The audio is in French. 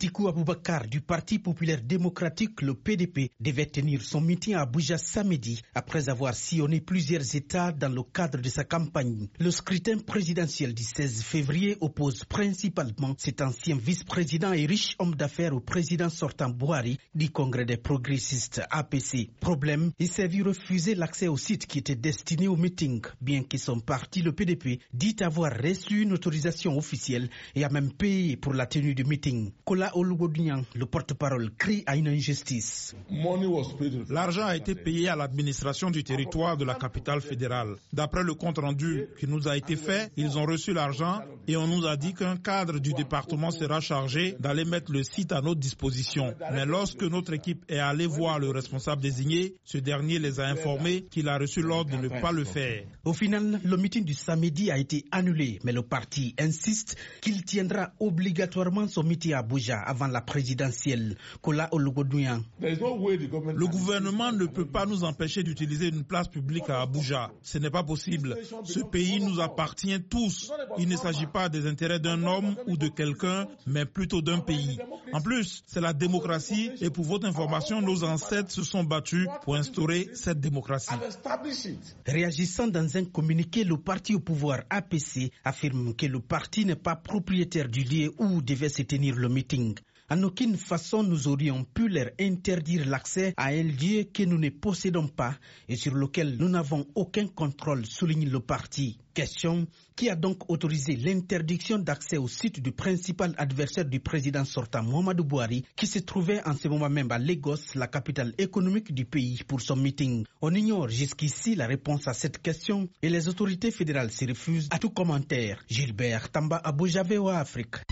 Atikou Abubakar du Parti populaire démocratique, le PDP, devait tenir son meeting à Abuja samedi après avoir sillonné plusieurs États dans le cadre de sa campagne. Le scrutin présidentiel du 16 février oppose principalement cet ancien vice-président et riche homme d'affaires au président sortant Buhari du Congrès des progressistes APC. Problème, il s'est vu refuser l'accès au site qui était destiné au meeting, bien que son parti, le PDP, dit avoir reçu une autorisation officielle et a même payé pour la tenue du meeting. Kola Olugodunyan, le porte-parole, crie à une injustice. L'argent a été payé à l'administration du territoire de la capitale fédérale. D'après le compte rendu qui nous a été fait, ils ont reçu l'argent et on nous a dit qu'un cadre du département sera chargé d'aller mettre le site à notre disposition. Mais lorsque notre équipe est allée voir le responsable désigné, ce dernier les a informés qu'il a reçu l'ordre de ne pas le faire. Au final, le meeting du samedi a été annulé, mais le parti insiste qu'il tiendra obligatoirement son meeting à Abuja avant la présidentielle. Kola Olugodunyan. Le gouvernement ne peut pas nous empêcher d'utiliser une place publique à Abuja. Ce n'est pas possible. Ce pays nous appartient tous. Il ne s'agit pas des intérêts d'un homme ou de quelqu'un, mais plutôt d'un pays. En plus, c'est la démocratie et pour votre information, nos ancêtres se sont battus pour instaurer cette démocratie. Réagissant dans un communiqué, le parti au pouvoir APC affirme que le parti n'est pas propriétaire du lieu où devait se tenir le meeting. En aucune façon, nous aurions pu leur interdire l'accès à un lieu que nous ne possédons pas et sur lequel nous n'avons aucun contrôle, souligne le parti. Question qui a donc autorisé l'interdiction d'accès au site du principal adversaire du président sortant Muhammadu Buhari, qui se trouvait en ce moment même à Lagos, la capitale économique du pays, pour son meeting. On ignore jusqu'ici la réponse à cette question et les autorités fédérales se refusent à tout commentaire. Gilbert Tamba, Abuja, VOA Afrique.